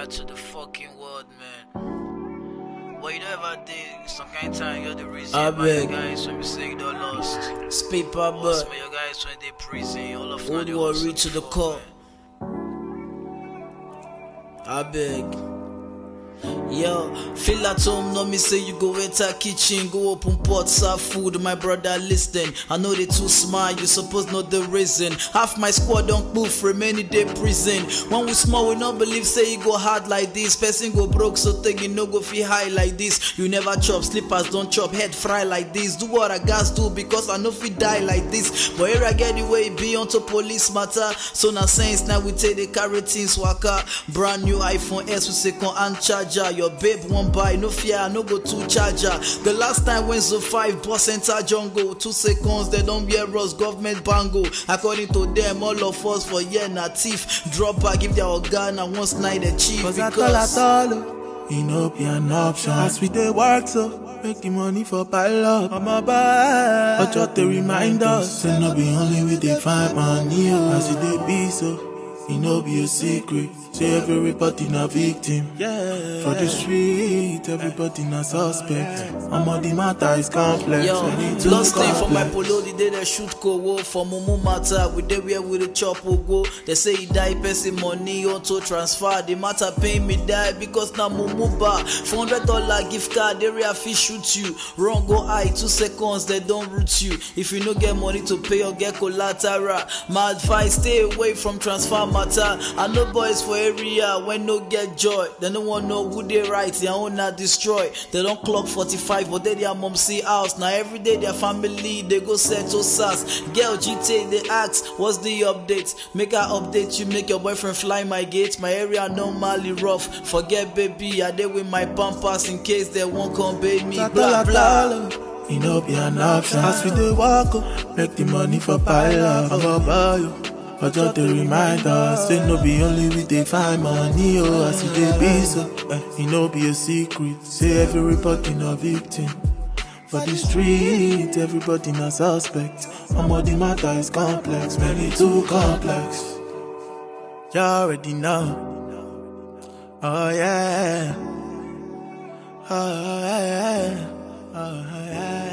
Fila to the fucking world, man. But you know ever did some kind of time you're the reason why your guys when we say you don't lost. Speak Most but of your guys when they prison, all of old them war reach to the core. I beg. Yo, feel at home, no me say you go enter kitchen, go open pot, serve food, my brother listen. I know they too smart, you suppose know the reason. Half my squad don't poof, remaining day prison. When we small, we not believe say you go hard like this. Person go broke, so take you no go feel high like this. You never chop, slippers don't chop, head fry like this. Do what I gas do because I know if we die like this. But here I get the way be onto police matter. So now sense now we take the carry things waka. Brand new iPhone S with second hand charger. Your babe won't buy, no fear, I no go to charger. The last time when Zo 5 boss enter jungle, 2 seconds they don't wear us government bango. According to them, all of us for year na thief. Drop back if their organ and once night the chief. Cause at all, it no be an option. As we dey work so, making money for pile up. I'm a buy, but just to remind us, say no be only we dey find money. As it dey be so, it no be a secret. Say everybody na victim. Yeah. For the street, everybody na suspect. I'm the matter is complex. Yo, lost thing for my polo, the day they shoot Kowo. For Mumu matter, we dey where we the chop will go. They say he die, person money auto transfer. The matter pay me die because now Mumu bar. $400 gift card, they real fish shoot you. Wrong go high, 2 seconds, they don't root you. If you no get money to pay or get collateral, my advice, stay away from transfer matter. I know boys for area when no get joy. They don't want know who they right, their own not destroy. They don't clock 45, but they their mom see house. Now every day their family they go settle sass. Girl GTA they ask, what's the update? Make her update you, make your boyfriend fly my gate. My area normally rough. Forget baby, I dey with my pampers in case they won't come pay me. Blah blah. It no be an option. As we dey walk up, make the money for pile up. I go buy you. But just to remind us, say no be only we dey find money, oh, as it dey be so, it no be a secret, say everybody no victim. For the street, everybody no suspect, the matter is complex, many too complex. You already know, oh yeah, oh yeah, oh yeah.